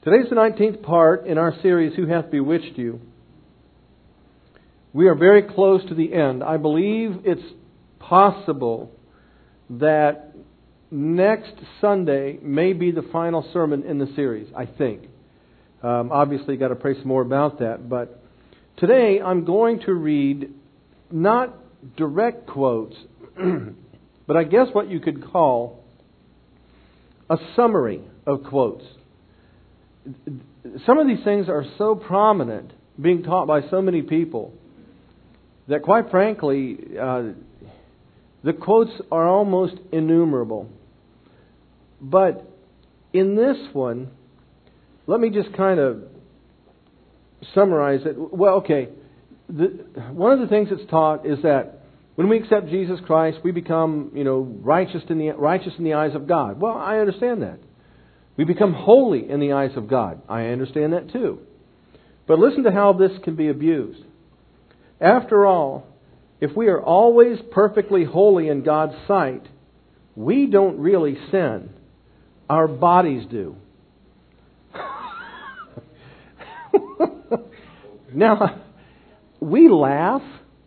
Today's the 19th part in our series, Who Hath Bewitched You? We are very close to the end. I believe it's possible that next Sunday may be the final sermon in the series, I think. Obviously, got to pray some more about that. But today I'm going to read not direct quotes, but I guess what you could call a summary of quotes. Some of these things are so prominent, being taught by so many people, that quite frankly, the quotes are almost innumerable. But in this one, let me just kind of summarize it. Well, okay, one of the things that's taught is that when we accept Jesus Christ, we become, righteous in the eyes of God. Well, I understand that. We become holy in the eyes of God. I understand that too. But listen to how this can be abused. After all, if we are always perfectly holy in God's sight, we don't really sin. Our bodies do. Now, we laugh,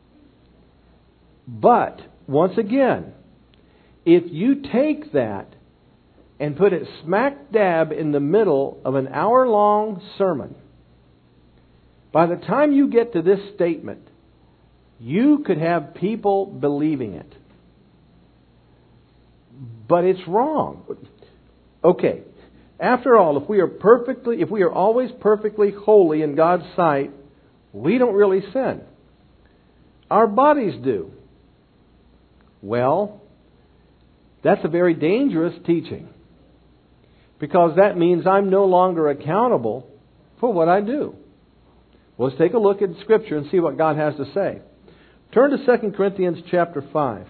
but once again, if you take that and put it smack dab in the middle of an hour-long sermon, by the time you get to this statement, you could have people believing it. But it's wrong. Okay, after all, if we are always perfectly holy in God's sight, we don't really sin. Our bodies do. Well, that's a very dangerous teaching, because that means I'm no longer accountable for what I do. Well, let's take a look at Scripture and see what God has to say. Turn to 2 Corinthians chapter 5.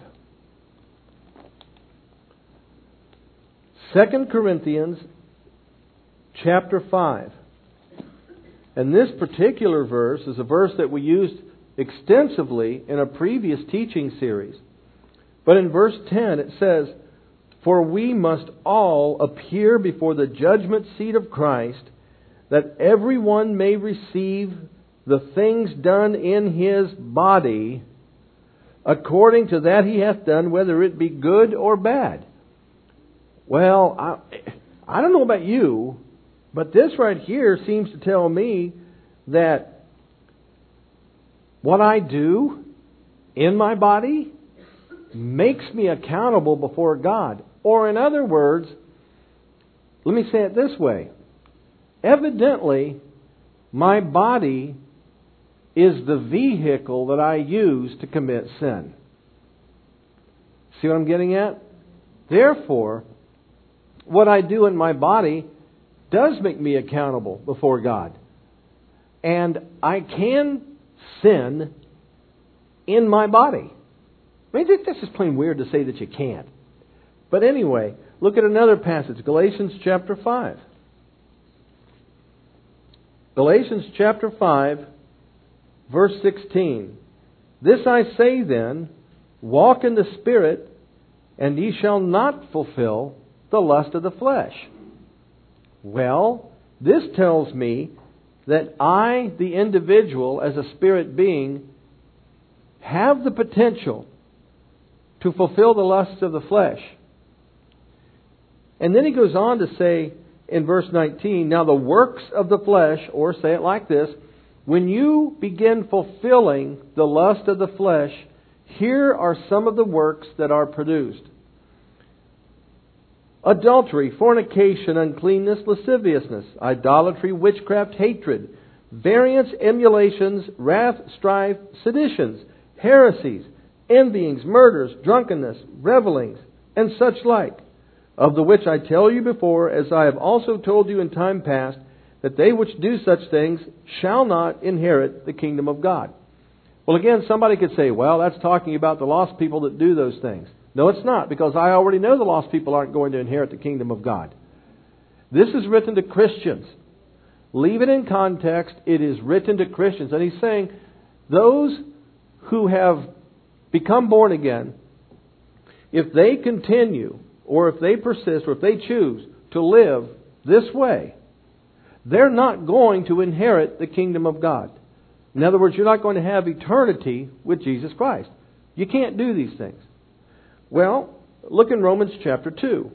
2 Corinthians chapter 5. And this particular verse is a verse that we used extensively in a previous teaching series. But in verse 10 it says, "For we must all appear before the judgment seat of Christ, that everyone may receive the things done in his body, according to that he hath done, whether it be good or bad." Well, I don't know about you, but this right here seems to tell me that what I do in my body makes me accountable before God. Or in other words, let me say it this way. Evidently, my body is the vehicle that I use to commit sin. See what I'm getting at? Therefore, what I do in my body does make me accountable before God. And I can sin in my body. I mean, this is plain weird to say that you can't. But anyway, look at another passage, Galatians chapter 5. Galatians chapter 5, verse 16. "This I say then, walk in the Spirit, and ye shall not fulfill the lust of the flesh." Well, this tells me that I, the individual, as a spirit being, have the potential to fulfill the lusts of the flesh. And then he goes on to say in verse 19, "Now the works of the flesh," or say it like this, when you begin fulfilling the lust of the flesh, here are some of the works that are produced: adultery, fornication, uncleanness, lasciviousness, idolatry, witchcraft, hatred, variance, emulations, wrath, strife, seditions, heresies, envyings, murders, drunkenness, revellings, and such like, of the which I tell you before, as I have also told you in time past, that they which do such things shall not inherit the kingdom of God. Well, again, somebody could say, well, that's talking about the lost people that do those things. No, it's not, because I already know the lost people aren't going to inherit the kingdom of God. This is written to Christians. Leave it in context. It is written to Christians. And he's saying those who have become born again, if they continue, or if they persist, or if they choose to live this way, they're not going to inherit the kingdom of God. In other words, you're not going to have eternity with Jesus Christ. You can't do these things. Well, look in Romans chapter 2.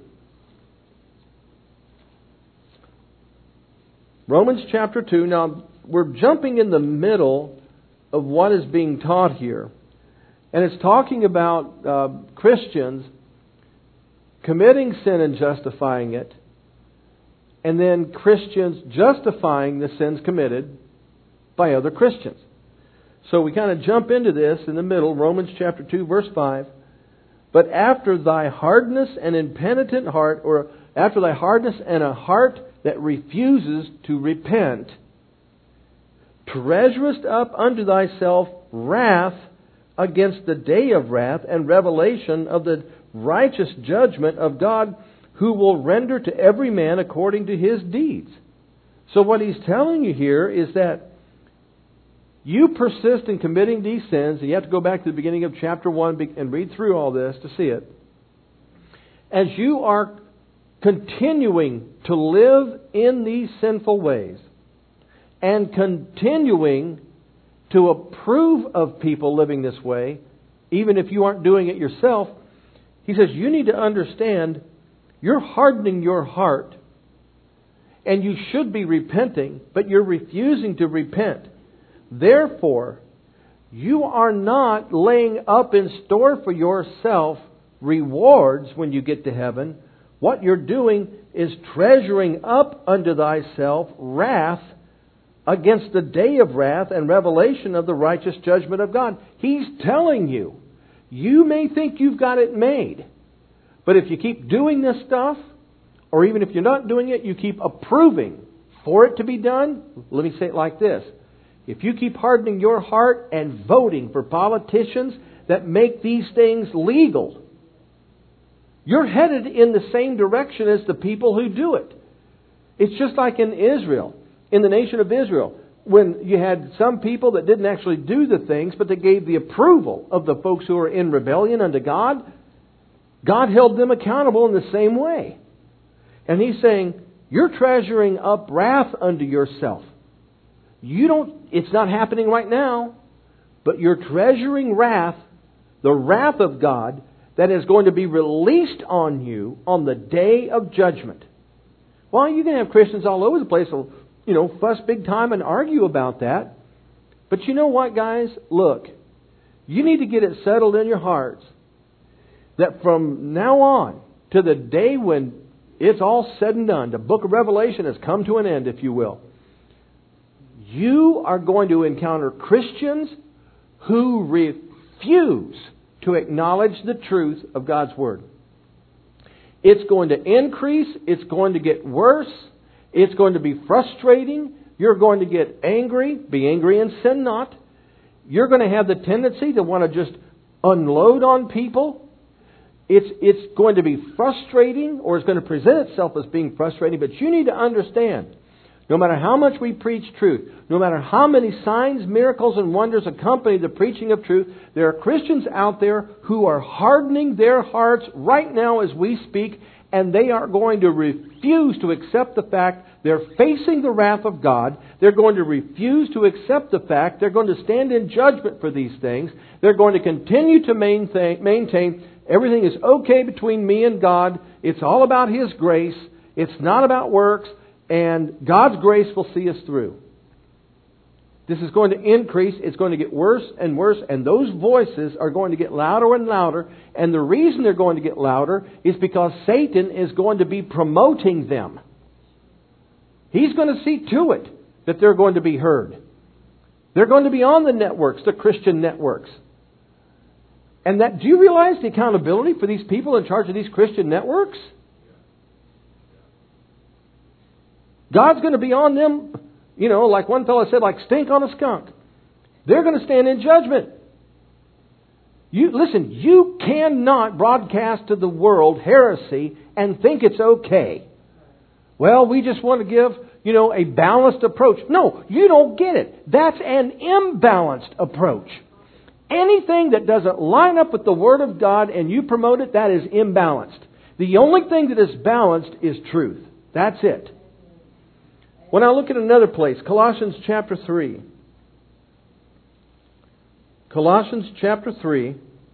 Romans chapter 2. Now, we're jumping in the middle of what is being taught here. And it's talking about Christians committing sin and justifying it, and then Christians justifying the sins committed by other Christians. So we kind of jump into this in the middle, Romans chapter 2, verse 5. But after thy hardness and impenitent heart, or after thy hardness and a heart that refuses to repent, treasurest up unto thyself wrath against the day of wrath and revelation of the righteous judgment of God, who will render to every man according to his deeds. So what he's telling you here is that you persist in committing these sins, and you have to go back to the beginning of chapter 1 and read through all this to see it. As you are continuing to live in these sinful ways and continuing to approve of people living this way, even if you aren't doing it yourself, he says you need to understand you're hardening your heart, and you should be repenting, but you're refusing to repent. Therefore, you are not laying up in store for yourself rewards when you get to heaven. What you're doing is treasuring up unto thyself wrath against the day of wrath and revelation of the righteous judgment of God. He's telling you, you may think you've got it made, but if you keep doing this stuff, or even if you're not doing it, you keep approving for it to be done. Let me say it like this. If you keep hardening your heart and voting for politicians that make these things legal, you're headed in the same direction as the people who do it. It's just like in Israel, in the nation of Israel, when you had some people that didn't actually do the things, but they gave the approval of the folks who were in rebellion unto God. God held them accountable in the same way. And He's saying, you're treasuring up wrath unto yourself. It's not happening right now, but you're treasuring wrath, the wrath of God, that is going to be released on you on the day of judgment. Well, you can have Christians all over the place who, fuss big time and argue about that. But you know what, guys? Look, you need to get it settled in your hearts that from now on to the day when it's all said and done, the book of Revelation has come to an end, if you will, you are going to encounter Christians who refuse to acknowledge the truth of God's Word. It's going to increase. It's going to get worse. It's going to be frustrating. You're going to get angry. Be angry and sin not. You're going to have the tendency to want to just unload on people. It's going to be frustrating, or it's going to present itself as being frustrating. But you need to understand, no matter how much we preach truth, no matter how many signs, miracles, and wonders accompany the preaching of truth, there are Christians out there who are hardening their hearts right now as we speak, and they are going to refuse to accept the fact they're facing the wrath of God. They're going to refuse to accept the fact they're going to stand in judgment for these things. They're going to continue to maintain everything is okay between me and God. It's all about His grace. It's not about works. And God's grace will see us through. This is going to increase. It's going to get worse and worse. And those voices are going to get louder and louder. And the reason they're going to get louder is because Satan is going to be promoting them. He's going to see to it that they're going to be heard. They're going to be on the networks, the Christian networks. And do you realize the accountability for these people in charge of these Christian networks? God's going to be on them, like one fellow said, like stink on a skunk. They're going to stand in judgment. You cannot broadcast to the world heresy and think it's okay. Well, we just want to give, a balanced approach. No, you don't get it. That's an imbalanced approach. Anything that doesn't line up with the Word of God and you promote it, that is imbalanced. The only thing that is balanced is truth. That's it. When I look at another place, Colossians chapter 3. Colossians chapter 3,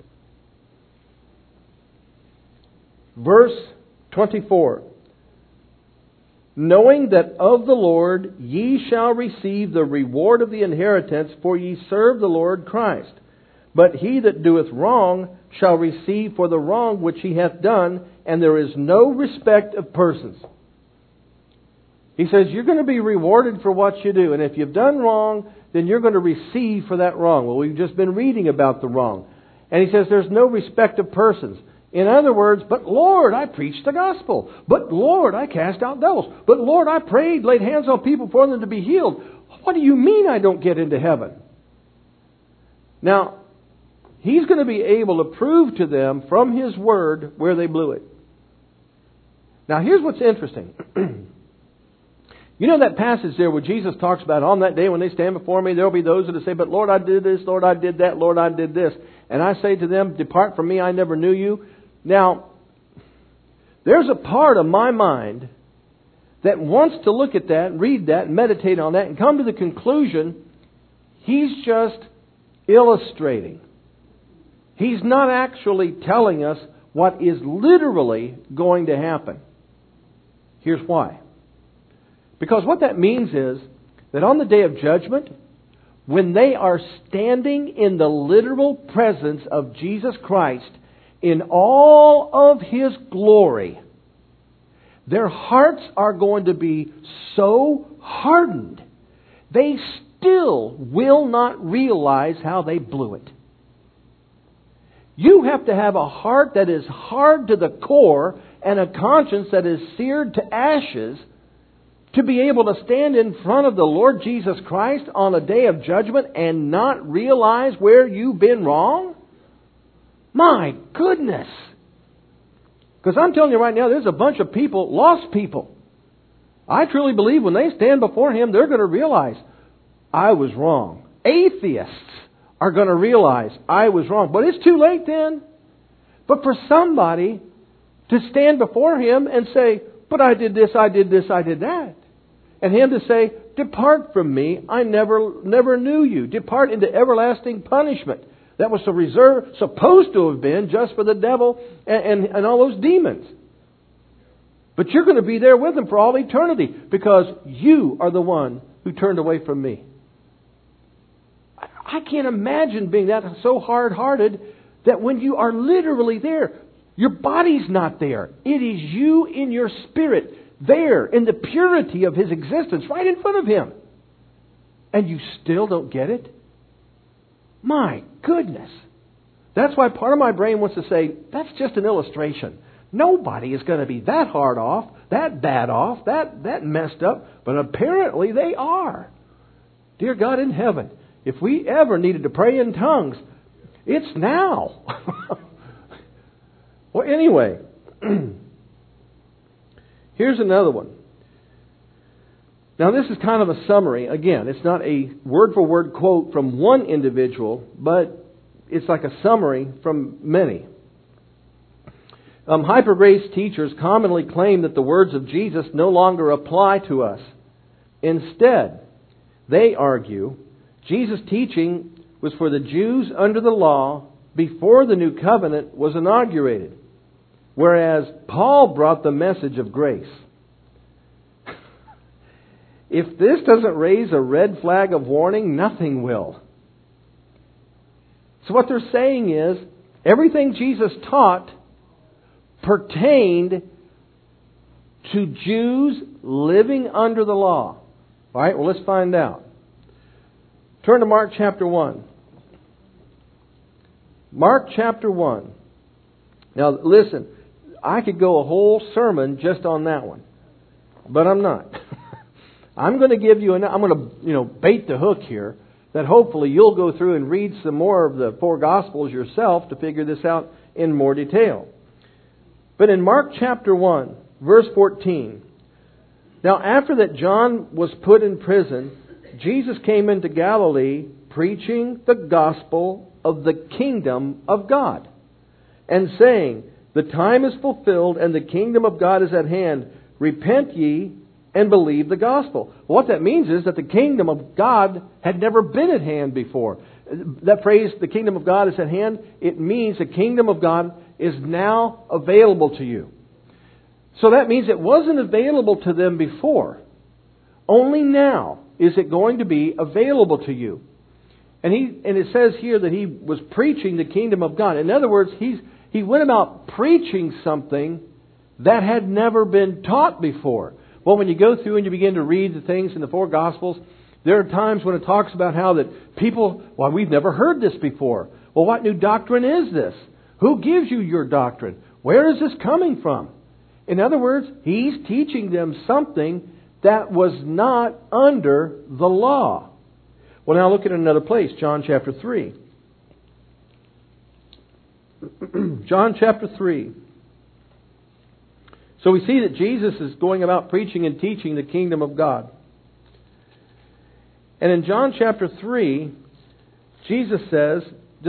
verse 24. Knowing that of the Lord ye shall receive the reward of the inheritance, for ye serve the Lord Christ. But he that doeth wrong shall receive for the wrong which he hath done, and there is no respect of persons. He says you're going to be rewarded for what you do. And if you've done wrong, then you're going to receive for that wrong. Well, we've just been reading about the wrong. And he says there's no respect of persons. In other words, but Lord, I preached the gospel. But Lord, I cast out devils. But Lord, I prayed, laid hands on people for them to be healed. What do you mean I don't get into heaven? Now, He's going to be able to prove to them from His Word where they blew it. Now, here's what's interesting. You know that passage there where Jesus talks about on that day when they stand before me, there will be those that will say, but Lord, I did this, Lord, I did that, Lord, I did this. And I say to them, depart from me, I never knew you. Now, there's a part of my mind that wants to look at that, read that, and meditate on that, and come to the conclusion He's just illustrating. He's not actually telling us what is literally going to happen. Here's why. Because what that means is that on the day of judgment, when they are standing in the literal presence of Jesus Christ in all of His glory, their hearts are going to be so hardened, they still will not realize how they blew it. You have to have a heart that is hard to the core and a conscience that is seared to ashes to be able to stand in front of the Lord Jesus Christ on a day of judgment and not realize where you've been wrong? My goodness! Because I'm telling you right now, there's a bunch of people, lost people. I truly believe when they stand before Him, they're going to realize, I was wrong. Atheists are going to realize, I was wrong. But it's too late then. But for somebody to stand before Him and say, but I did this, I did this, I did that. And Him to say, depart from me, I never knew you. Depart into everlasting punishment. That was supposed to have been just for the devil and all those demons. But you're going to be there with them for all eternity because you are the one who turned away from me. I can't imagine being that so hard-hearted that when you are literally there, your body's not there. It is you in your spirit there in the purity of His existence right in front of Him. And you still don't get it? My goodness. That's why part of my brain wants to say, that's just an illustration. Nobody is going to be that hard off, that bad off, that messed up. But apparently they are. Dear God in heaven, if we ever needed to pray in tongues, it's now. Well, anyway, here's another one. Now, this is kind of a summary. Again, it's not a word-for-word quote from one individual, but it's like a summary from many. Hyper-grace teachers commonly claim that the words of Jesus no longer apply to us. Instead, they argue Jesus' teaching was for the Jews under the law before the new covenant was inaugurated, whereas Paul brought the message of grace. If this doesn't raise a red flag of warning, nothing will. So what they're saying is, everything Jesus taught pertained to Jews living under the law. All right, well, let's find out. Turn to Mark chapter 1. Mark chapter 1. Now, listen, I could go a whole sermon just on that one, but I'm not. I'm going to give you, I'm going to, bait the hook here, that hopefully you'll go through and read some more of the four Gospels yourself to figure this out in more detail. But in Mark chapter 1, verse 14, now after that John was put in prison, Jesus came into Galilee preaching the gospel of the kingdom of God, and saying, the time is fulfilled and the kingdom of God is at hand. Repent ye and believed the gospel. What that means is that the kingdom of God had never been at hand before. That phrase, the kingdom of God is at hand, it means the kingdom of God is now available to you. So that means it wasn't available to them before. Only now is it going to be available to you. And it says here that he was preaching the kingdom of God. In other words, he went about preaching something that had never been taught before. Well, when you go through and you begin to read the things in the four Gospels, there are times when it talks about how that people, well, we've never heard this before. Well, what new doctrine is this? Who gives you your doctrine? Where is this coming from? In other words, he's teaching them something that was not under the law. Well, now look at another place, John chapter 3. John chapter 3. So we see that Jesus is going about preaching and teaching the kingdom of God. And in John chapter 3, Jesus says,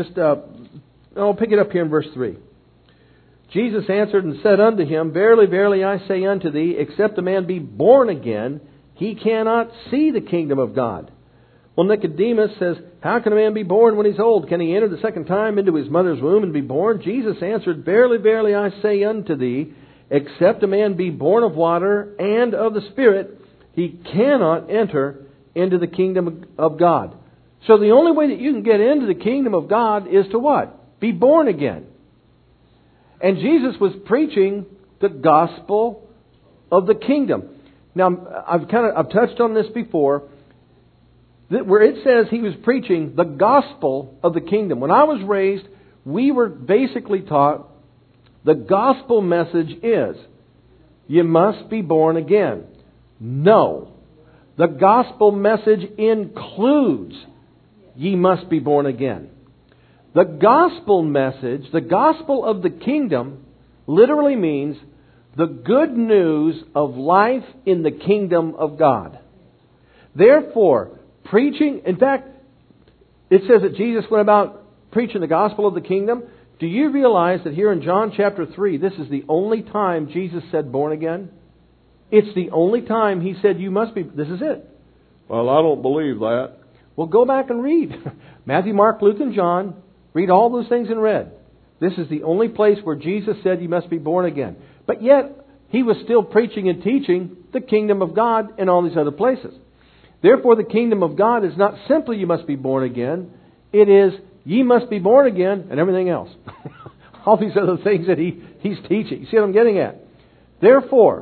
I'll pick it up here in verse 3. Jesus answered and said unto him, Verily, verily, I say unto thee, except a man be born again, he cannot see the kingdom of God. Well, Nicodemus says, How can a man be born when he's old? Can he enter the second time into his mother's womb and be born? Jesus answered, Verily, verily, I say unto thee, except a man be born of water and of the Spirit, he cannot enter into the kingdom of God. So the only way that you can get into the kingdom of God is to what? Be born again. And Jesus was preaching the gospel of the kingdom. Now, I've touched on this before, where it says he was preaching the gospel of the kingdom. When I was raised, we were basically taught the gospel message is, you must be born again. No. The gospel message includes, ye must be born again. The gospel message, the gospel of the kingdom, literally means the good news of life in the kingdom of God. Therefore, preaching, in fact, it says that Jesus went about preaching the gospel of the kingdom. Do you realize that here in John chapter 3, this is the only time Jesus said born again? It's the only time he said you must be, this is it. Well, I don't believe that. Well, go back and read. Matthew, Mark, Luke, and John. Read all those things in red. This is the only place where Jesus said you must be born again. But yet, he was still preaching and teaching the kingdom of God in all these other places. Therefore, the kingdom of God is not simply you must be born again. It is ye must be born again and everything else. All these other things that he's teaching. You see what I'm getting at? Therefore,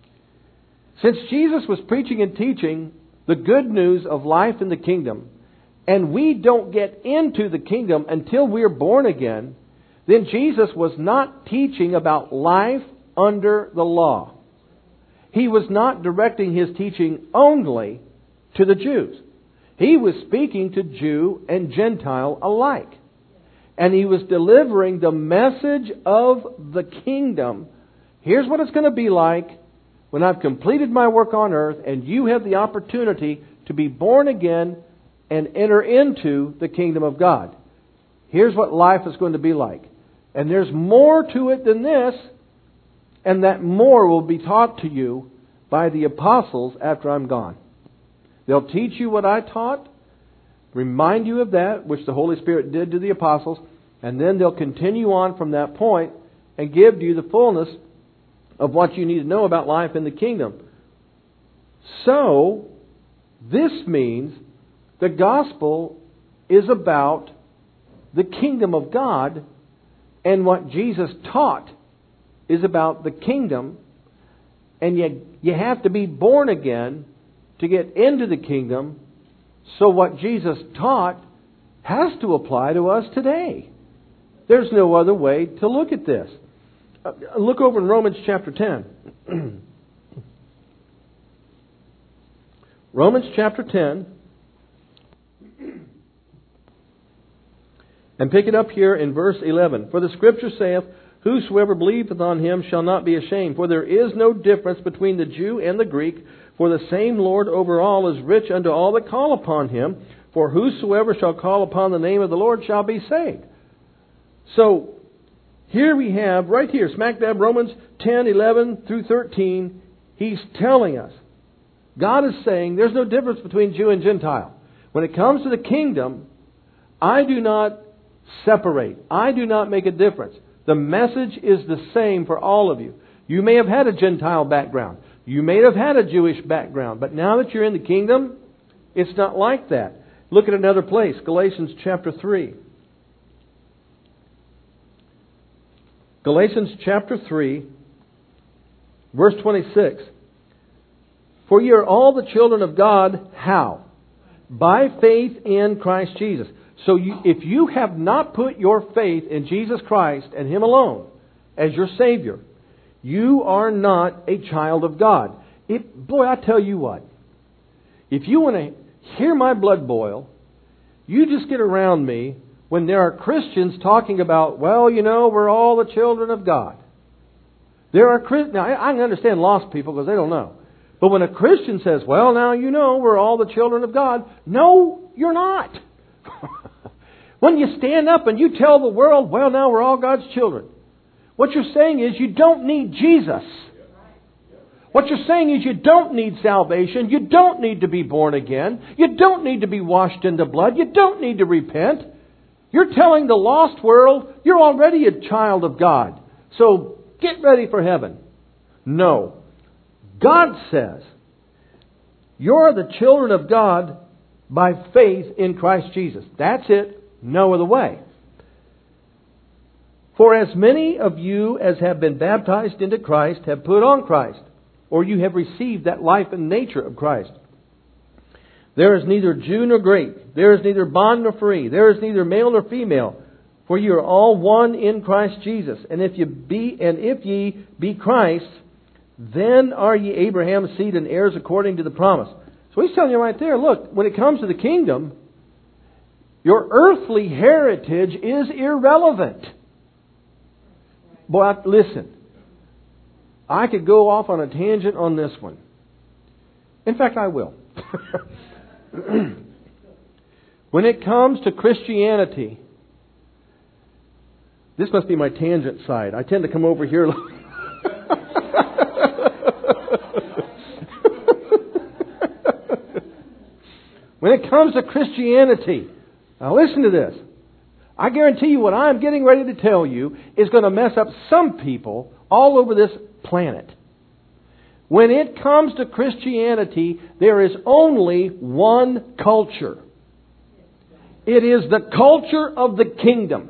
since Jesus was preaching and teaching the good news of life in the kingdom, and we don't get into the kingdom until we're born again, then Jesus was not teaching about life under the law. He was not directing his teaching only to the Jews. He was speaking to Jew and Gentile alike. And he was delivering the message of the kingdom. Here's what it's going to be like when I've completed my work on earth and you have the opportunity to be born again and enter into the kingdom of God. Here's what life is going to be like. And there's more to it than this, and that more will be taught to you by the apostles after I'm gone. They'll teach you what I taught, remind you of that, which the Holy Spirit did to the apostles, and then they'll continue on from that point and give you the fullness of what you need to know about life in the kingdom. So, this means the gospel is about the kingdom of God, and what Jesus taught is about the kingdom, and you have to be born again to get into the kingdom. So what Jesus taught has to apply to us today. There's no other way to look at this. Look over in Romans chapter 10. Romans chapter 10. And pick it up here in verse 11. For the Scripture saith, Whosoever believeth on him shall not be ashamed. For there is no difference between the Jew and the Greek. For the same Lord over all is rich unto all that call upon him. For whosoever shall call upon the name of the Lord shall be saved. So, here we have, right here, smack dab Romans 10, 11 through 13, he's telling us God is saying there's no difference between Jew and Gentile. When it comes to the kingdom, I do not separate. I do not make a difference. The message is the same for all of you. You may have had a Gentile background. You may have had a Jewish background. But now that you're in the kingdom, it's not like that. Look at another place, Galatians chapter 3. Galatians chapter 3, verse 26. For ye are all the children of God, how? By faith in Christ Jesus. So if you have not put your faith in Jesus Christ and Him alone as your Savior, you are not a child of God. Boy, I tell you what. If you want to hear my blood boil, you just get around me when there are Christians talking about, well, we're all the children of God. There are Christians. Now, I can understand lost people because they don't know. But when a Christian says, well, now we're all the children of God. No, you're not. When you stand up and you tell the world, well, now we're all God's children. What you're saying is you don't need Jesus. What you're saying is you don't need salvation. You don't need to be born again. You don't need to be washed in the blood. You don't need to repent. You're telling the lost world you're already a child of God. So get ready for heaven. No. God says you're the children of God by faith in Christ Jesus. That's it. No other way. For as many of you as have been baptized into Christ have put on Christ, or you have received that life and nature of Christ. There is neither Jew nor Greek. There is neither bond nor free. There is neither male nor female. For you are all one in Christ Jesus. And if ye be Christ, then are ye Abraham's seed and heirs according to the promise. So he's telling you right there, look, when it comes to the kingdom, your earthly heritage is irrelevant. Boy, listen. I could go off on a tangent on this one. In fact, I will. When it comes to Christianity, this must be my tangent side. I tend to come over here. When it comes to Christianity, now listen to this. I guarantee you what I'm getting ready to tell you is going to mess up some people all over this planet. When it comes to Christianity, there is only one culture. It is the culture of the kingdom.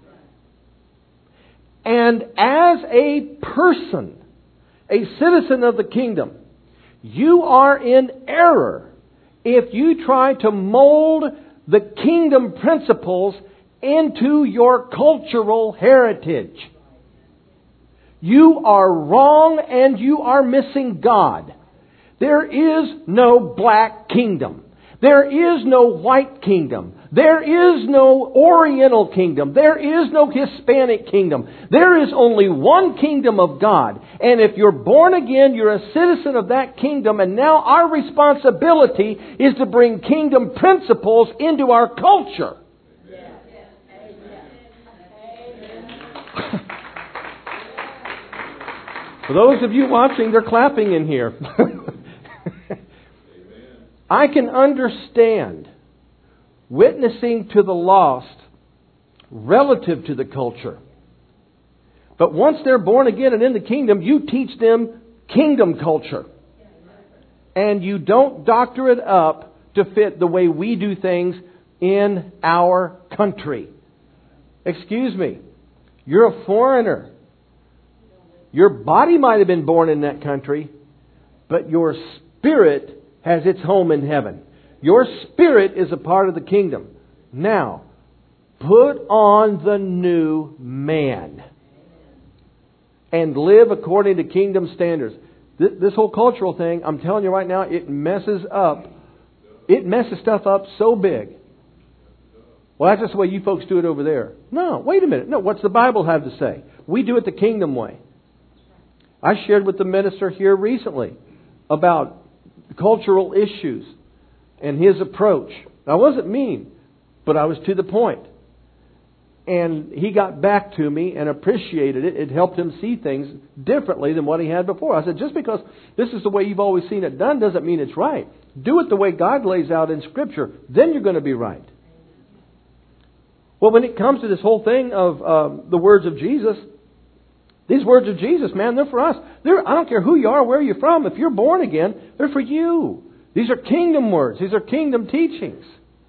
And as a person, a citizen of the kingdom, you are in error if you try to mold the kingdom principles into your cultural heritage. You are wrong and you are missing God. There is no black kingdom. There is no white kingdom. There is no Oriental kingdom. There is no Hispanic kingdom. There is only one kingdom of God. And if you're born again, you're a citizen of that kingdom. And now our responsibility is to bring kingdom principles into our culture. For those of you watching, they're clapping in here. I can understand witnessing to the lost relative to the culture. But once they're born again and in the kingdom, you teach them kingdom culture. And you don't doctor it up to fit the way we do things in our country. Excuse me. You're a foreigner. Your body might have been born in that country, but your spirit has its home in heaven. Your spirit is a part of the kingdom. Now, put on the new man and live according to kingdom standards. This whole cultural thing, I'm telling you right now, it messes stuff up so big. Well, that's just the way you folks do it over there. No, wait a minute. No, what's the Bible have to say? We do it the kingdom way. I shared with the minister here recently about cultural issues and his approach. I wasn't mean, but I was to the point. And he got back to me and appreciated it. It helped him see things differently than what he had before. I said, just because this is the way you've always seen it done doesn't mean it's right. Do it the way God lays out in Scripture. Then you're going to be right. Well, when it comes to this whole thing of the words of Jesus, these words of Jesus, man, they're for us. I don't care who you are, where you're from. If you're born again, they're for you. These are kingdom words. These are kingdom teachings.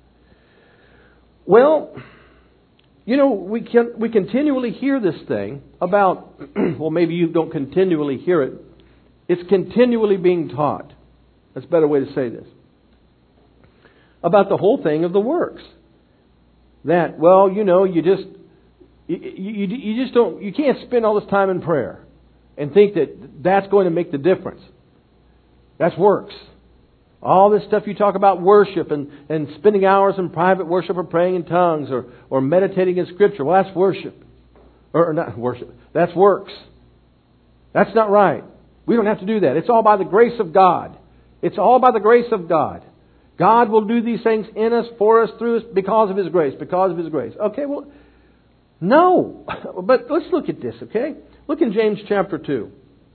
Well, you know, we continually hear this thing about, well, maybe you don't continually hear it. It's continually being taught. That's a better way to say this. About the whole thing of the works. That, well, you know, you just don't, you can't spend all this time in prayer and think that that's going to make the difference. That's works. All this stuff you talk about worship and spending hours in private worship or praying in tongues or meditating in Scripture. Well, that's worship. Or not worship. That's works. That's not right. We don't have to do that. It's all by the grace of God. It's all by the grace of God. God will do these things in us, for us, through us, because of His grace. Because of His grace. Okay, well, no. But let's look at this, okay? Look in James chapter 2.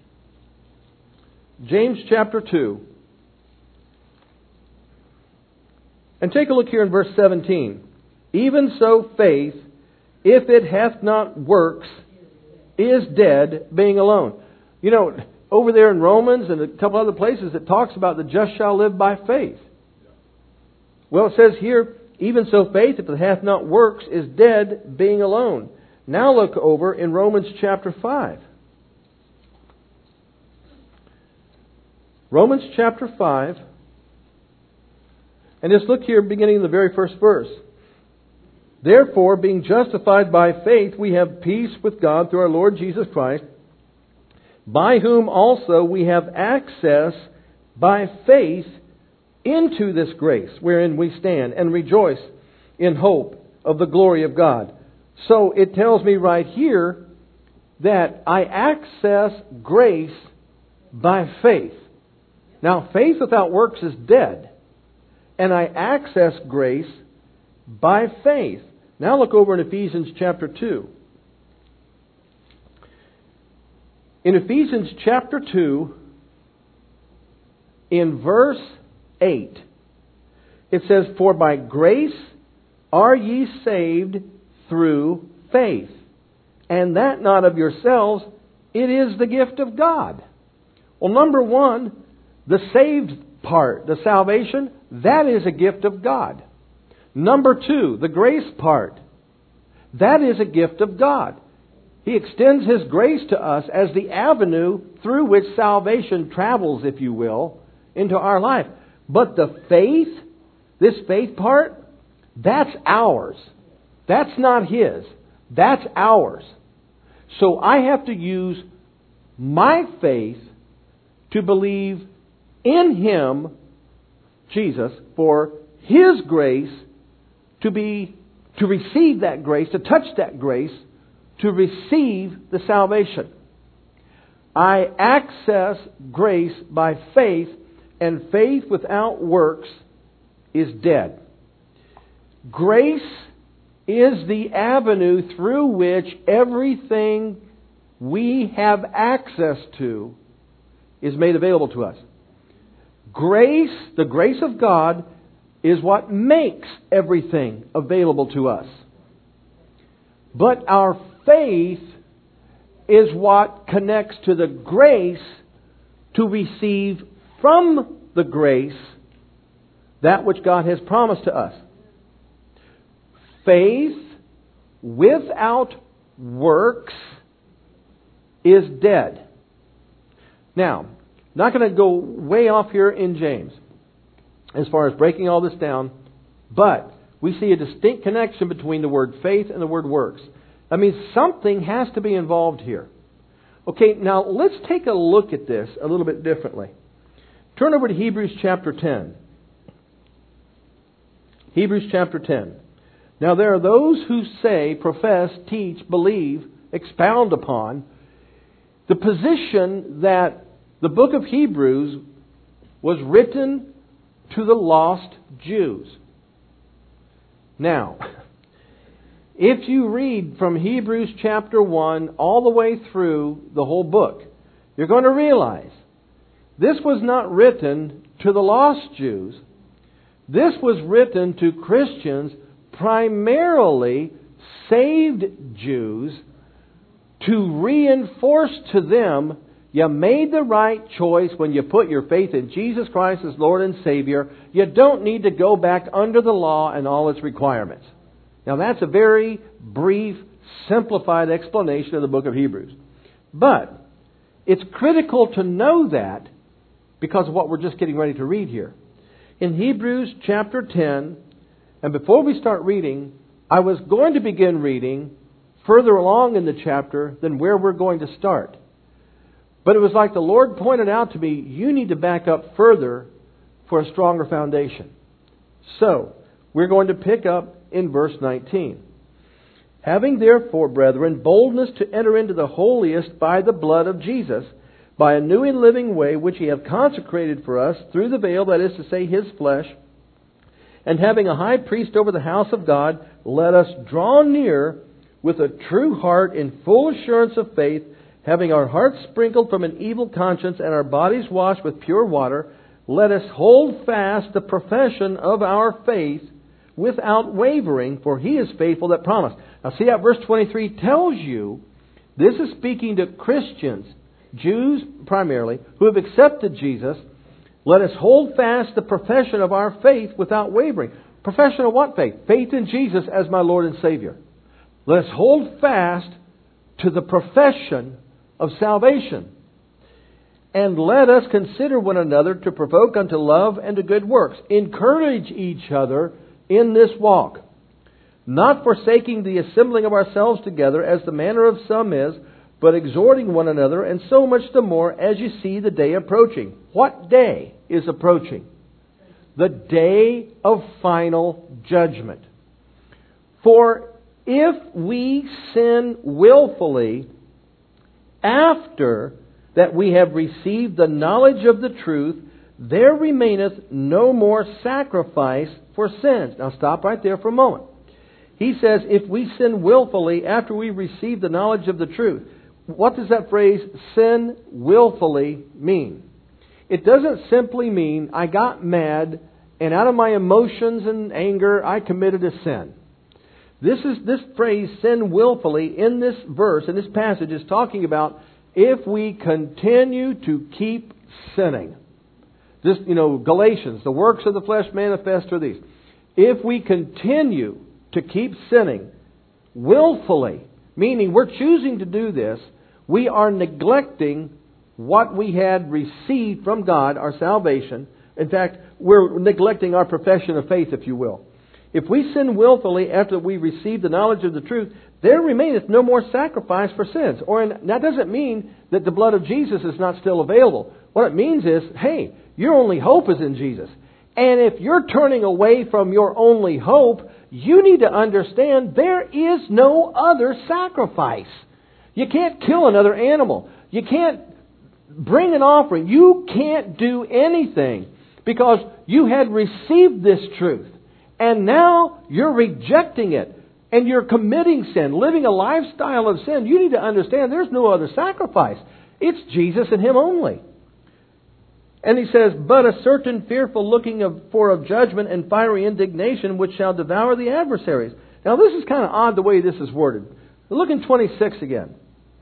James chapter 2. And take a look here in verse 17. Even so faith, if it hath not works, is dead, being alone. You know, over there in Romans and a couple other places, it talks about the just shall live by faith. Well, it says here, even so faith, if it hath not works, is dead, being alone. Now look over in Romans chapter 5. Romans chapter 5. And just look here, beginning in the very first verse. Therefore, being justified by faith, we have peace with God through our Lord Jesus Christ, by whom also we have access by faith into this grace wherein we stand and rejoice in hope of the glory of God. So it tells me right here that I access grace by faith. Now, faith without works is dead. And I access grace by faith. Now look over in Ephesians chapter 2. In Ephesians chapter 2, in verse 8, it says, For by grace are ye saved through faith, and that not of yourselves, it is the gift of God. Well, number one, the saved part, the salvation, that is a gift of God. Number two, the grace part, that is a gift of God. He extends His grace to us as the avenue through which salvation travels, if you will, into our life. But the faith, this faith part, that's ours. That's not His. That's ours. So I have to use my faith to believe in Him, Jesus, for His grace to receive that grace, to touch that grace, to receive the salvation. I access grace by faith, and faith without works is dead. Grace is the avenue through which everything we have access to is made available to us. Grace, the grace of God, is what makes everything available to us. But our faith is what connects to the grace to receive from the grace that which God has promised to us. Faith without works is dead. Now, not going to go way off here in James as far as breaking all this down, but we see a distinct connection between the word faith and the word works. I mean, something has to be involved here. Okay, now let's take a look at this a little bit differently. Turn over to Hebrews chapter 10. Hebrews chapter 10. Now there are those who say, profess, teach, believe, expound upon the position that the book of Hebrews was written to the lost Jews. Now, If you read from Hebrews chapter 1 all the way through the whole book, you're going to realize this was not written to the lost Jews. This was written to Christians, primarily saved Jews, to reinforce to them, you made the right choice when you put your faith in Jesus Christ as Lord and Savior. You don't need to go back under the law and all its requirements. Now that's a very brief, simplified explanation of the book of Hebrews. But it's critical to know that because of what we're just getting ready to read here. In Hebrews chapter 10, and before we start reading, I was going to begin reading further along in the chapter than where we're going to start. But it was like the Lord pointed out to me, you need to back up further for a stronger foundation. So, we're going to pick up in verse 19. Having therefore, brethren, boldness to enter into the holiest by the blood of Jesus, by a new and living way which He hath consecrated for us through the veil, that is to say, His flesh, and having a high priest over the house of God, let us draw near with a true heart in full assurance of faith, having our hearts sprinkled from an evil conscience and our bodies washed with pure water, let us hold fast the profession of our faith without wavering, for He is faithful that promised. Now see that verse 23 tells you, this is speaking to Christians, Jews primarily, who have accepted Jesus. Let us hold fast the profession of our faith without wavering. Profession of what faith? Faith in Jesus as my Lord and Savior. Let us hold fast to the profession of salvation. And let us consider one another to provoke unto love and to good works. Encourage each other in this walk, not forsaking the assembling of ourselves together as the manner of some is, but exhorting one another, and so much the more as you see the day approaching. What day is approaching? The day of final judgment. For if we sin willfully after that we have received the knowledge of the truth, there remaineth no more sacrifice for sins. Now stop right there for a moment. He says, if we sin willfully after we receive the knowledge of the truth. What does that phrase, sin willfully, mean? It doesn't simply mean I got mad and out of my emotions and anger I committed a sin. This phrase, sin willfully, in this verse, in this passage, is talking about if we continue to keep sinning. This, Galatians, the works of the flesh manifest are these. If we continue to keep sinning willfully, meaning we're choosing to do this, we are neglecting what we had received from God, our salvation. In fact, we're neglecting our profession of faith, if you will. If we sin willfully after we receive the knowledge of the truth, there remaineth no more sacrifice for sins. That doesn't mean that the blood of Jesus is not still available. What it means is, hey, your only hope is in Jesus. And if you're turning away from your only hope, you need to understand there is no other sacrifice. You can't kill another animal. You can't bring an offering. You can't do anything because you had received this truth. And now you're rejecting it. And you're committing sin, living a lifestyle of sin. You need to understand there's no other sacrifice. It's Jesus and Him only. And he says, but a certain fearful looking for of judgment and fiery indignation which shall devour the adversaries. Now this is kind of odd the way this is worded. Look in 26 again.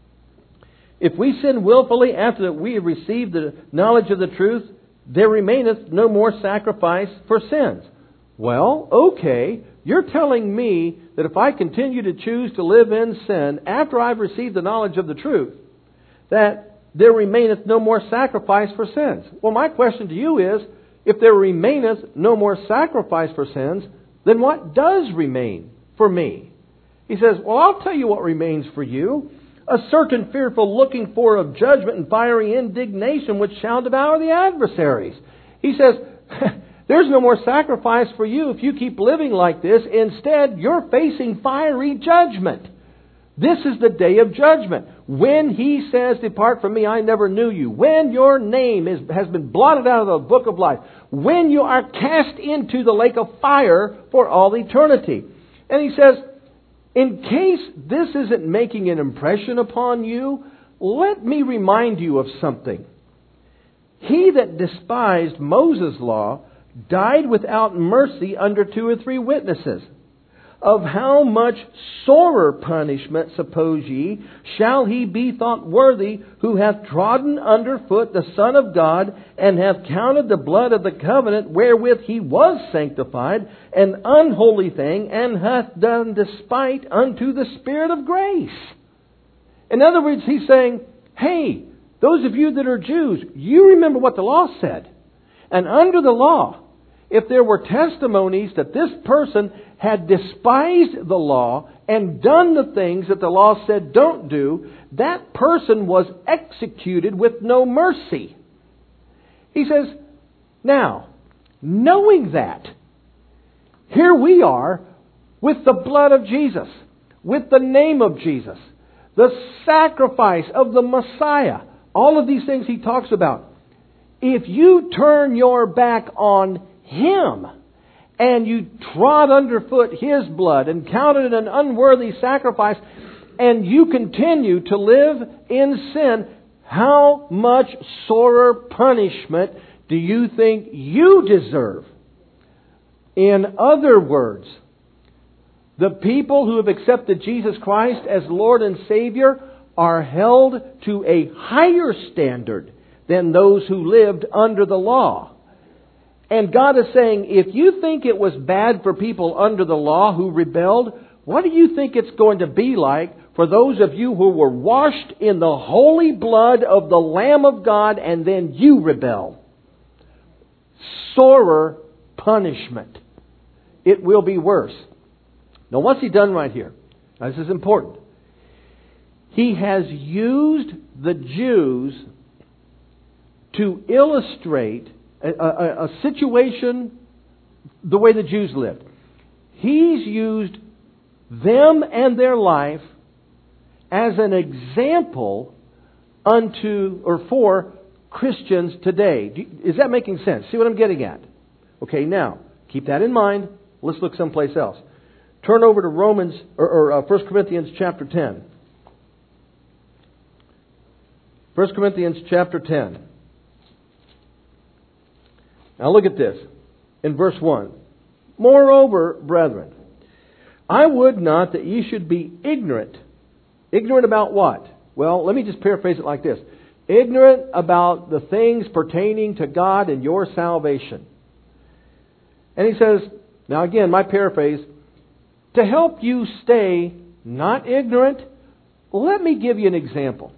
If we sin willfully after that we have received the knowledge of the truth, there remaineth no more sacrifice for sins. Well, okay, you're telling me that if I continue to choose to live in sin after I've received the knowledge of the truth, that there remaineth no more sacrifice for sins. Well, my question to you is, if there remaineth no more sacrifice for sins, then what does remain for me? He says, well, I'll tell you what remains for you. A certain fearful looking for of judgment and fiery indignation which shall devour the adversaries. He says, there's no more sacrifice for you if you keep living like this. Instead, you're facing fiery judgment. This is the day of judgment. When He says, depart from me, I never knew you. When your name has been blotted out of the book of life. When you are cast into the lake of fire for all eternity. And He says, In case this isn't making an impression upon you, let me remind you of something. He that despised Moses' law died without mercy under 2 or 3 witnesses. Of how much sorer punishment, suppose ye, shall he be thought worthy who hath trodden under foot the Son of God, and hath counted the blood of the covenant wherewith he was sanctified an unholy thing, and hath done despite unto the Spirit of grace? In other words, he's saying, hey, those of you that are Jews, you remember what the law said. And under the law, if there were testimonies that this person had despised the law and done the things that the law said don't do, that person was executed with no mercy. He says, now, knowing that, here we are with the blood of Jesus, with the name of Jesus, the sacrifice of the Messiah, all of these things he talks about. If you turn your back on Him, and you trod underfoot His blood and counted it an unworthy sacrifice, and you continue to live in sin, how much sorer punishment do you think you deserve? In other words, the people who have accepted Jesus Christ as Lord and Savior are held to a higher standard than those who lived under the law. And God is saying, if you think it was bad for people under the law who rebelled, what do you think it's going to be like for those of you who were washed in the holy blood of the Lamb of God and then you rebel? Sorer punishment. It will be worse. Now, what's He done right here? Now, this is important. He has used the Jews to illustrate a situation the way the Jews lived. He's used them and their life as an example unto or for Christians today. Is that making sense? See what I'm getting at? Okay, now, keep that in mind. Let's look someplace else. Turn over to 1 Corinthians chapter 10. 1 Corinthians chapter 10. Now look at this. In verse 1. Moreover, brethren, I would not that ye should be ignorant. Ignorant about what? Well, let me just paraphrase it like this. Ignorant about the things pertaining to God and your salvation. And he says, now again, my paraphrase, to help you stay not ignorant, let me give you an example.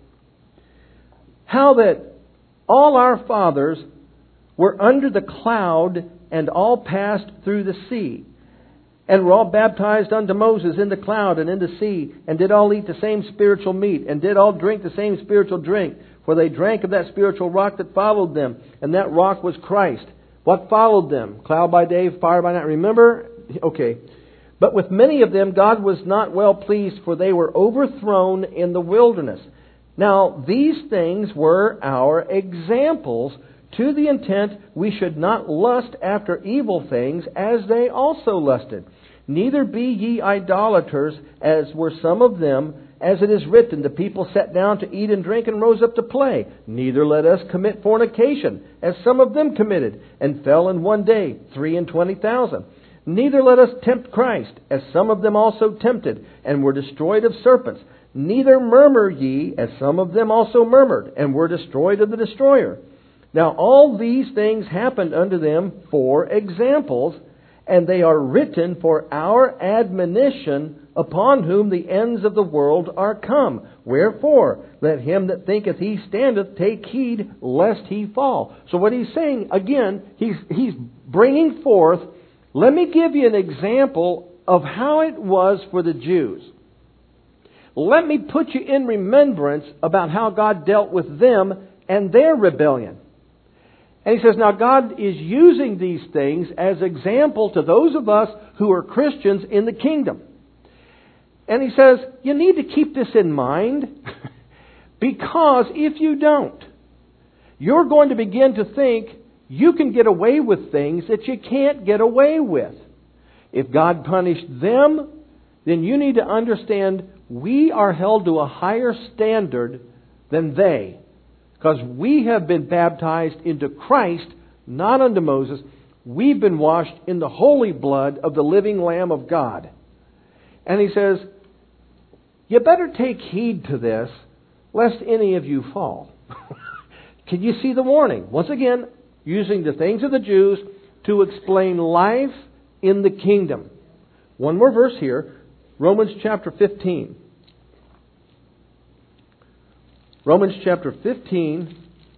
How that all our fathers were under the cloud and all passed through the sea, and were all baptized unto Moses in the cloud and in the sea, and did all eat the same spiritual meat, and did all drink the same spiritual drink, for they drank of that spiritual rock that followed them, and that rock was Christ. What followed them? Cloud by day, fire by night. Remember? Okay. But with many of them God was not well pleased, for they were overthrown in the wilderness. Now, these things were our examples, to the intent we should not lust after evil things, as they also lusted. Neither be ye idolaters, as were some of them, as it is written, the people sat down to eat and drink and rose up to play. Neither let us commit fornication, as some of them committed, and fell in one day 23,000. Neither let us tempt Christ, as some of them also tempted, and were destroyed of serpents. Neither murmur ye, as some of them also murmured, and were destroyed of the destroyer. Now all these things happened unto them for examples, and they are written for our admonition, upon whom the ends of the world are come. Wherefore, let him that thinketh he standeth take heed lest he fall. So what he's saying, again, he's bringing forth, let me give you an example of how it was for the Jews. Let me put you in remembrance about how God dealt with them and their rebellion. And he says, now God is using these things as example to those of us who are Christians in the kingdom. And he says, you need to keep this in mind, because if you don't, you're going to begin to think you can get away with things that you can't get away with. If God punished them, then you need to understand we are held to a higher standard than they. Because we have been baptized into Christ, not unto Moses. We've been washed in the holy blood of the living Lamb of God. And he says, you better take heed to this, lest any of you fall. Can you see the warning? Once again, using the things of the Jews to explain life in the kingdom. One more verse here, Romans chapter 15. Romans chapter 15.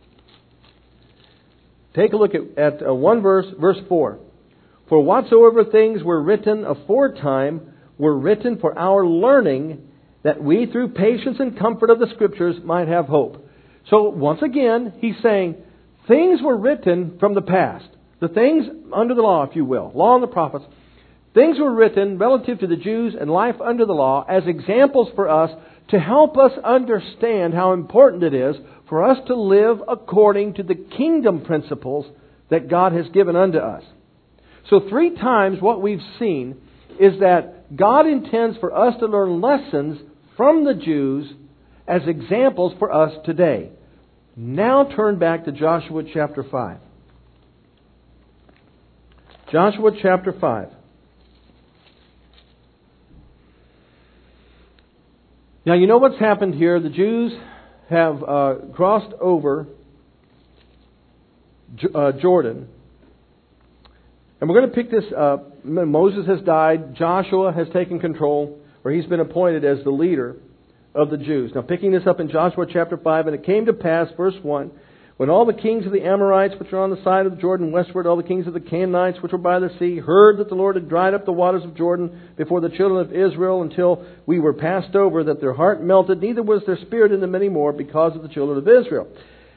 Take a look at one verse, verse 4. For whatsoever things were written aforetime were written for our learning, that we through patience and comfort of the Scriptures might have hope. So once again, he's saying, things were written from the past. The things under the law, if you will, law and the prophets. Things were written relative to the Jews and life under the law as examples for us to help us understand how important it is for us to live according to the kingdom principles that God has given unto us. So 3 times what we've seen is that God intends for us to learn lessons from the Jews as examples for us today. Now turn back to Joshua chapter 5. Joshua chapter 5. Now you know what's happened here. The Jews have crossed over Jordan. And we're going to pick this up. Moses has died. Joshua has taken control, or he's been appointed as the leader of the Jews. Now picking this up in Joshua chapter 5, and it came to pass, verse 1, when all the kings of the Amorites which are on the side of the Jordan westward, all the kings of the Canaanites which were by the sea, heard that the Lord had dried up the waters of Jordan before the children of Israel until we were passed over, that their heart melted, neither was their spirit in them any more because of the children of Israel.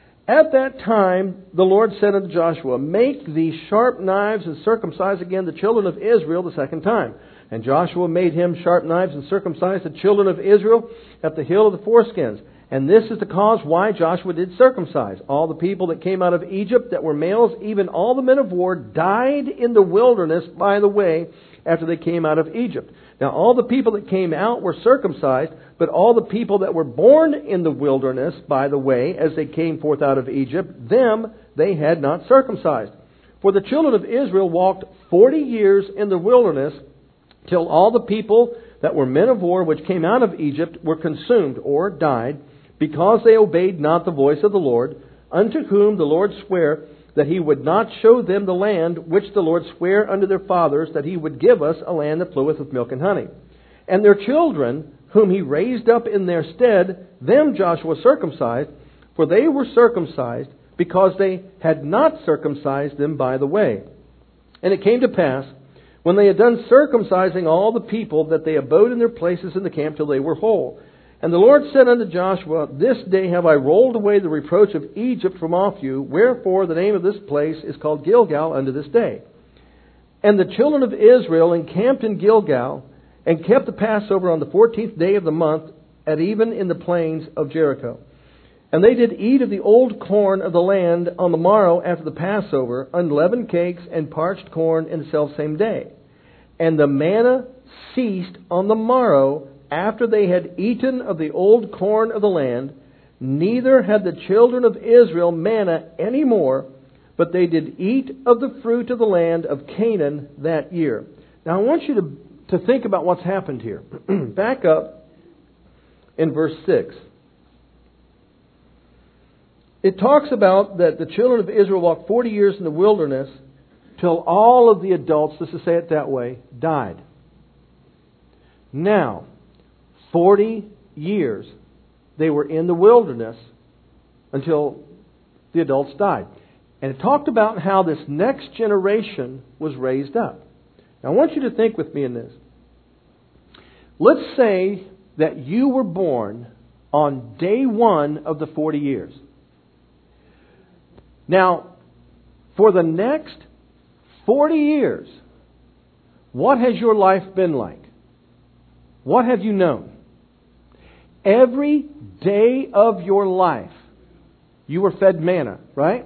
At that time the Lord said unto Joshua, make these sharp knives and circumcise again the children of Israel the second time. And Joshua made him sharp knives and circumcised the children of Israel at the hill of the foreskins. And this is the cause why Joshua did circumcise. All the people that came out of Egypt that were males, even all the men of war, died in the wilderness by the way after they came out of Egypt. Now all the people that came out were circumcised, but all the people that were born in the wilderness by the way as they came forth out of Egypt, them they had not circumcised. For the children of Israel walked 40 years in the wilderness till all the people that were men of war which came out of Egypt were consumed or died, because they obeyed not the voice of the Lord, unto whom the Lord sware that He would not show them the land which the Lord sware unto their fathers, that He would give us a land that floweth with milk and honey. And their children, whom He raised up in their stead, them Joshua circumcised, for they were circumcised, because they had not circumcised them by the way. And it came to pass, when they had done circumcising all the people, that they abode in their places in the camp till they were whole. And the Lord said unto Joshua, this day have I rolled away the reproach of Egypt from off you, wherefore the name of this place is called Gilgal unto this day. And the children of Israel encamped in Gilgal, and kept the Passover on the 14th day of the month, at even in the plains of Jericho. And they did eat of the old corn of the land on the morrow after the Passover, unleavened cakes and parched corn in the selfsame day. And the manna ceased on the morrow, after they had eaten of the old corn of the land, neither had the children of Israel manna any more, but they did eat of the fruit of the land of Canaan that year. Now I want you to think about what's happened here. Back up in verse 6. It talks about that the children of Israel walked 40 years in the wilderness till all of the adults, let's just say it that way, died. Now, 40 years they were in the wilderness until the adults died. And it talked about how this next generation was raised up. Now I want you to think with me in this. Let's say that you were born on day 1 of the 40 years. Now, for the next 40 years, what has your life been like? What have you known? Every day of your life, you were fed manna, right?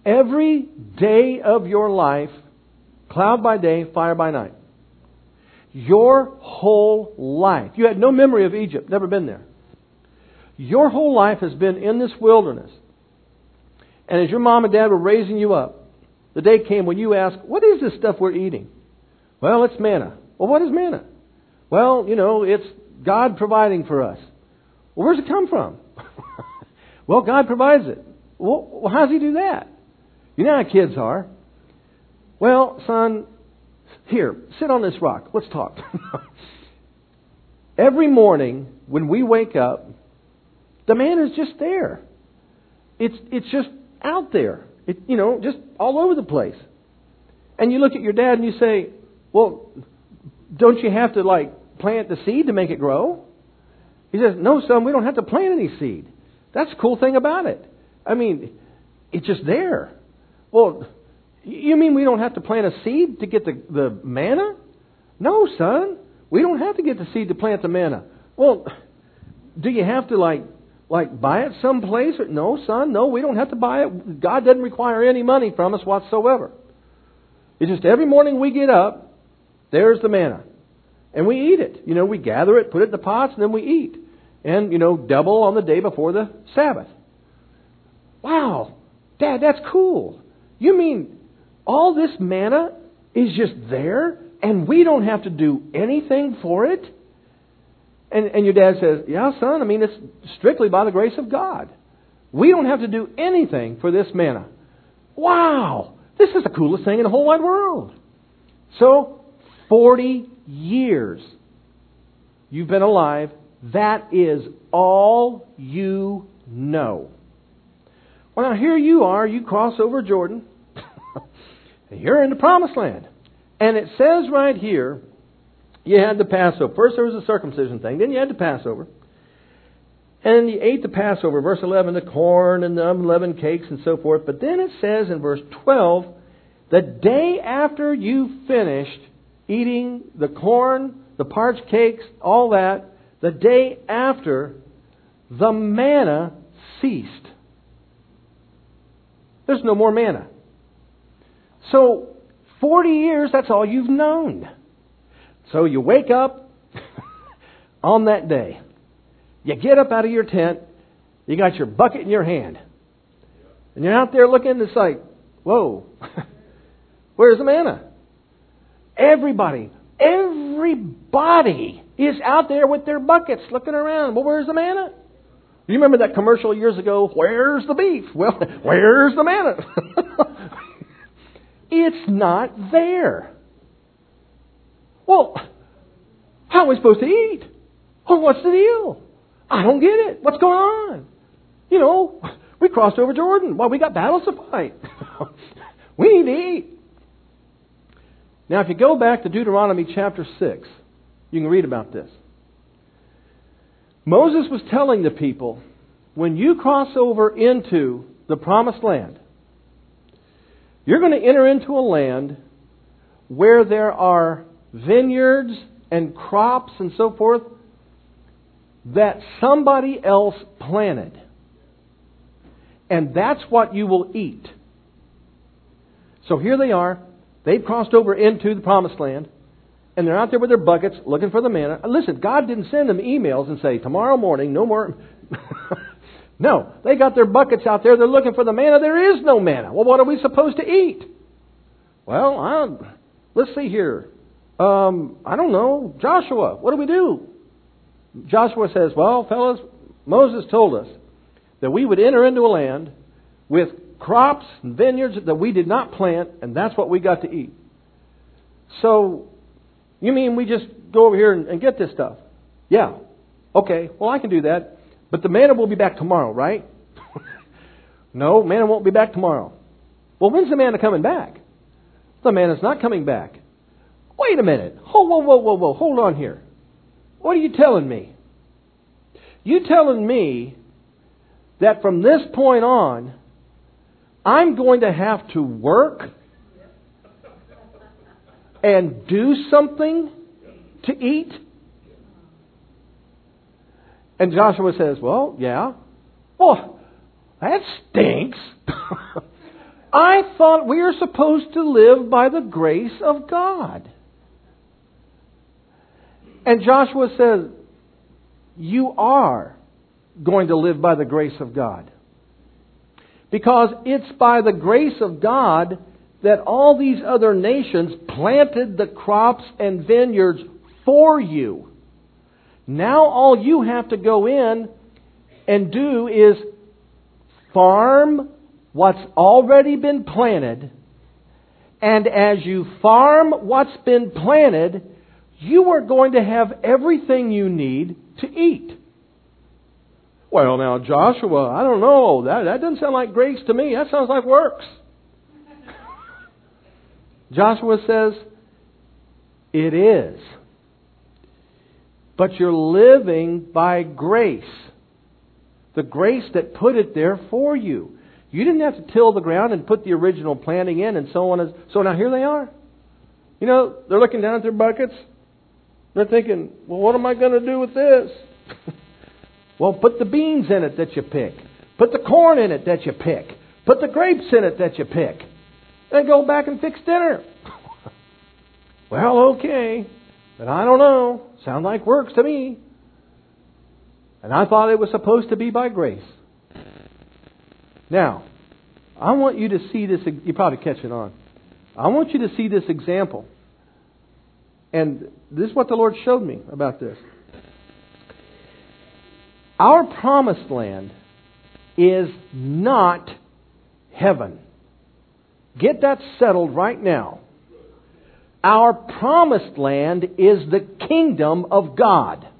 Every day of your life, cloud by day, fire by night. your whole life. You had no memory of Egypt, never been there. Your whole life has been in this wilderness. And as your mom and dad were raising you up, the day came when you asked, what is this stuff we're eating? Well, it's manna. Well, what is manna? Well, it's God providing for us. Well, where's it come from? Well, God provides it. Well, how does He do that? You know how kids are. Well, son, here, sit on this rock. Let's talk. Every morning when we wake up, the manna's just there. It's just out there. Just all over the place. And you look at your dad and you say, well, don't you have to plant the seed to make it grow? He says, no, son, we don't have to plant any seed. That's the cool thing about it. I mean, it's just there. Well, you mean we don't have to plant a seed to get the manna? No, son. We don't have to get the seed to plant the manna. Well, do you have to buy it someplace? No, son. No, we don't have to buy it. God doesn't require any money from us whatsoever. It's just every morning we get up, there's the manna. And we eat it. We gather it, put it in the pots, and then we eat. And, double on the day before the Sabbath. Wow, Dad, that's cool. You mean all this manna is just there and we don't have to do anything for it? And your dad says, yeah, son, it's strictly by the grace of God. We don't have to do anything for this manna. Wow, this is the coolest thing in the whole wide world. So, 40 years you've been alive. That is all you know. Well, now here you are. You cross over Jordan. And you're in the Promised Land. And it says right here, you had the Passover. First there was the circumcision thing. Then you had the Passover. And you ate the Passover. Verse 11, the corn and the unleavened cakes and so forth. But then it says in verse 12, the day after you finished eating the corn, the parched cakes, all that, the day after, the manna ceased. There's no more manna. So, 40 years, that's all you've known. So you wake up on that day. You get up out of your tent. You got your bucket in your hand. And you're out there looking, it's like, whoa, where's the manna? Everybody is out there with their buckets looking around. Well, where's the manna? You remember that commercial years ago, where's the beef? Well, where's the manna? It's not there. Well, how are we supposed to eat? Oh, what's the deal? I don't get it. What's going on? We crossed over Jordan. Well, we got battles to fight. We need to eat. Now, if you go back to Deuteronomy chapter 6, you can read about this. Moses was telling the people, when you cross over into the Promised Land, you're going to enter into a land where there are vineyards and crops and so forth that somebody else planted. And that's what you will eat. So here they are. They've crossed over into the Promised Land. And they're out there with their buckets looking for the manna. Listen, God didn't send them emails and say, tomorrow morning, no more. No, they got their buckets out there. They're looking for the manna. There is no manna. Well, what are we supposed to eat? Well, let's see here. I don't know. Joshua, what do we do? Joshua says, well, fellas, Moses told us that we would enter into a land with crops and vineyards that we did not plant, and that's what we got to eat. So, you mean we just go over here and get this stuff? Yeah. Okay, well, I can do that. But the manna will be back tomorrow, right? No, manna won't be back tomorrow. Well, when's the manna coming back? The manna's not coming back. Wait a minute. Whoa. Hold on here. What are you telling me? You telling me that from this point on, I'm going to have to work and do something to eat? And Joshua says, well, yeah. Well, that stinks. I thought we were supposed to live by the grace of God. And Joshua says, you are going to live by the grace of God. Because it's by the grace of God that all these other nations planted the crops and vineyards for you. Now all you have to go in and do is farm what's already been planted. And as you farm what's been planted, you are going to have everything you need to eat. Well, now, Joshua, I don't know. That doesn't sound like grace to me. That sounds like works. Joshua says, it is. But you're living by grace. The grace that put it there for you. You didn't have to till the ground and put the original planting in and so on. So now here they are. You know, they're looking down at their buckets. They're thinking, well, what am I going to do with this? Well, put the beans in it that you pick. Put the corn in it that you pick. Put the grapes in it that you pick. Then go back and fix dinner. Well, okay. But I don't know. Sound like works to me. And I thought it was supposed to be by grace. Now, I want you to see this. You're probably catching on. I want you to see this example. And this is what the Lord showed me about this. Our promised land is not heaven. Get that settled right now. Our promised land is the kingdom of God.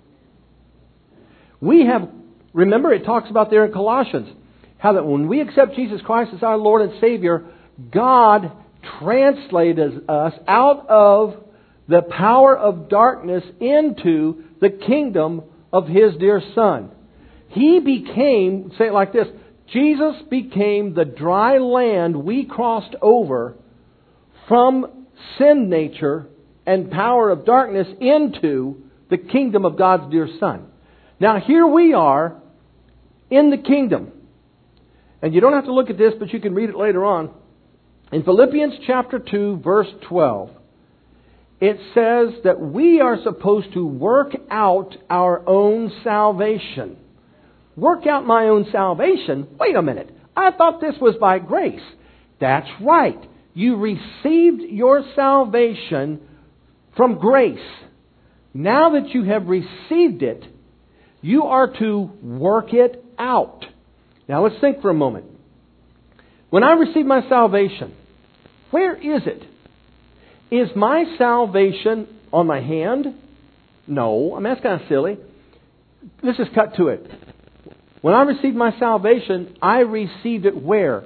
We have, remember it talks about there in Colossians, how that when we accept Jesus Christ as our Lord and Savior, God translated us out of the power of darkness into the kingdom of His dear Son. He became, say it like this, Jesus became the dry land we crossed over from sin nature and power of darkness into the kingdom of God's dear Son. Now here we are in the kingdom. And you don't have to look at this, but you can read it later on. In Philippians chapter 2, verse 12, it says that we are supposed to work out our own salvation. Work out my own salvation? Wait a minute. I thought this was by grace. That's right. You received your salvation from grace. Now that you have received it, you are to work it out. Now let's think for a moment. When I received my salvation, where is it? Is my salvation on my hand? No. I mean, that's kind of silly. Let's just cut to it. When I received my salvation, I received it where?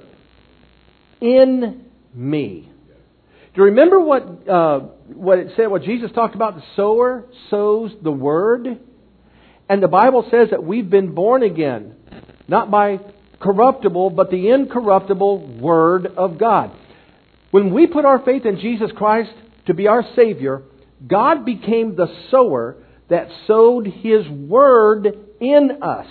In me. Do you remember what it said, what Jesus talked about? The sower sows the word. And the Bible says that we've been born again. Not by corruptible, but the incorruptible Word of God. When we put our faith in Jesus Christ to be our Savior, God became the sower that sowed His Word in us.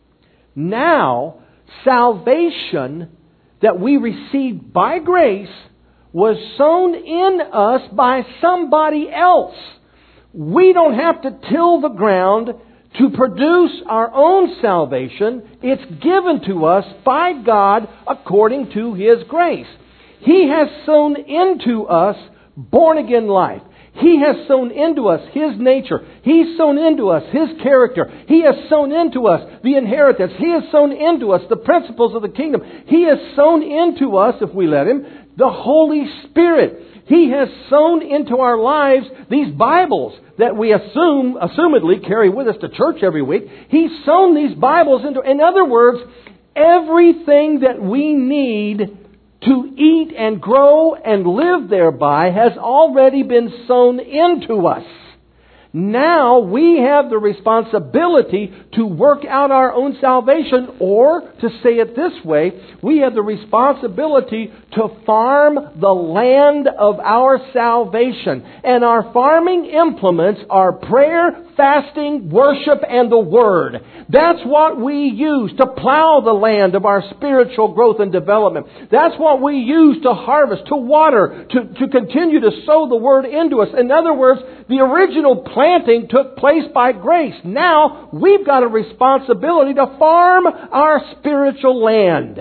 Now, salvation that we received by grace was sown in us by somebody else. We don't have to till the ground to produce our own salvation. It's given to us by God according to His grace. He has sown into us born-again life. He has sown into us His nature. He's sown into us His character. He has sown into us the inheritance. He has sown into us the principles of the kingdom. He has sown into us, if we let Him, the Holy Spirit. He has sown into our lives these Bibles that we assumedly carry with us to church every week. He's sown these Bibles into, in other words, everything that we need to eat and grow and live thereby has already been sown into us. Now we have the responsibility to work out our own salvation, or to say it this way, we have the responsibility to farm the land of our salvation. And our farming implements are prayer, fasting, worship, and the Word. That's what we use to plow the land of our spiritual growth and development. That's what we use to harvest, to water, to continue to sow the Word into us. In other words, The original planting took place by grace. Now we've got a responsibility to farm our spiritual land.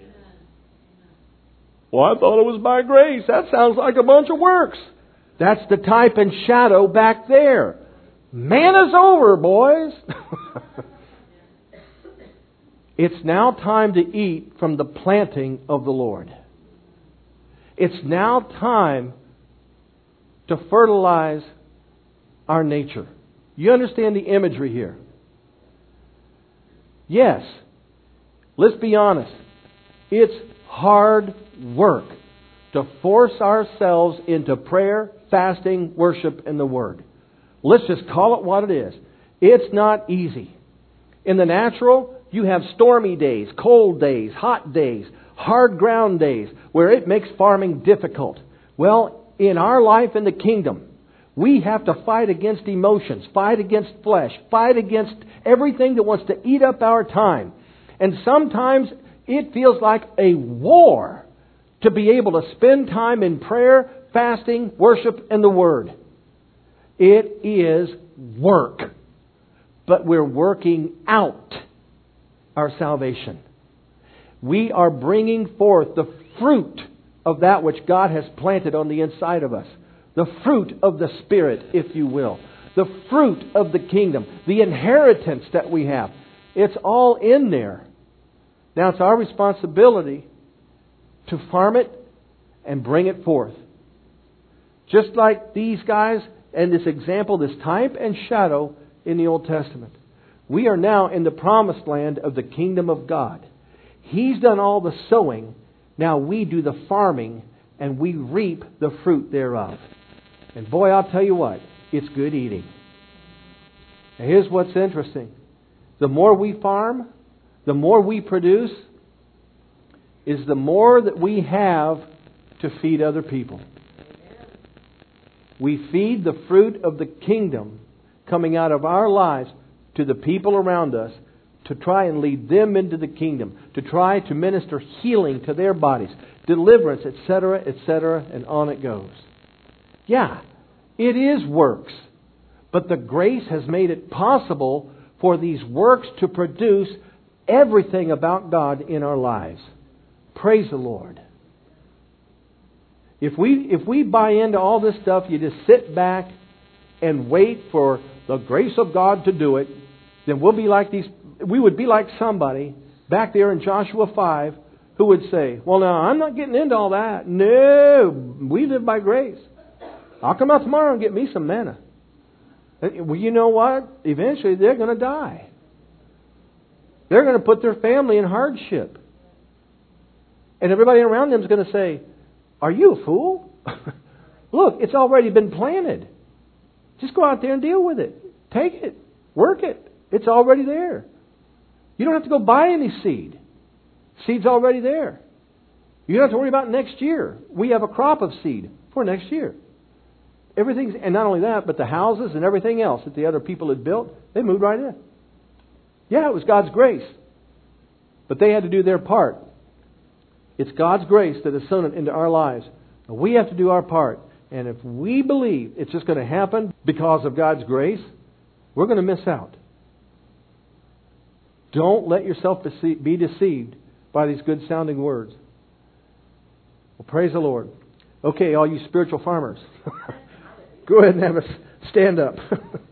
Well, I thought it was by grace. That sounds like a bunch of works. That's the type and shadow back there. Manna's over, boys. It's now time to eat from the planting of the Lord. It's now time to fertilize our nature. You understand the imagery here? Yes. Let's be honest. It's hard work to force ourselves into prayer, fasting, worship, and the Word. Let's just call it what it is. It's not easy. In the natural, you have stormy days, cold days, hot days, hard ground days, where it makes farming difficult. Well, in our life in the kingdom, we have to fight against emotions, fight against flesh, fight against everything that wants to eat up our time. And sometimes it feels like a war to be able to spend time in prayer, fasting, worship, and the Word. It is work. But we're working out our salvation. We are bringing forth the fruit of that which God has planted on the inside of us. The fruit of the Spirit, if you will. The fruit of the kingdom. The inheritance that we have. It's all in there. Now it's our responsibility to farm it and bring it forth. Just like these guys and this example, this type and shadow in the Old Testament. We are now in the promised land of the kingdom of God. He's done all the sowing. Now we do the farming and we reap the fruit thereof. And boy, I'll tell you what, it's good eating. Now here's what's interesting. The more we farm, the more we produce, is the more that we have to feed other people. We feed the fruit of the kingdom coming out of our lives to the people around us to try and lead them into the kingdom, to try to minister healing to their bodies, deliverance, etc., and on it goes. Yeah, it is works, but the grace has made it possible for these works to produce everything about God in our lives. Praise the Lord. If we buy into all this stuff, you just sit back and wait for the grace of God to do it, then we would be like somebody back there in Joshua 5 who would say, well, now, I'm not getting into all that. No, we live by grace. I'll come out tomorrow and get me some manna. Well, you know what? Eventually, they're going to die. They're going to put their family in hardship. And everybody around them is going to say, are you a fool? Look, it's already been planted. Just go out there and deal with it. Take it. Work it. It's already there. You don't have to go buy any seed. Seed's already there. You don't have to worry about next year. We have a crop of seed for next year. Everything's, and not only that, but the houses and everything else that the other people had built, they moved right in. Yeah, it was God's grace. But they had to do their part. It's God's grace that has sown it into our lives. And we have to do our part. And if we believe it's just going to happen because of God's grace, we're going to miss out. Don't let yourself be deceived by these good sounding words. Well, praise the Lord. Okay, all you spiritual farmers. Go ahead and have us stand up.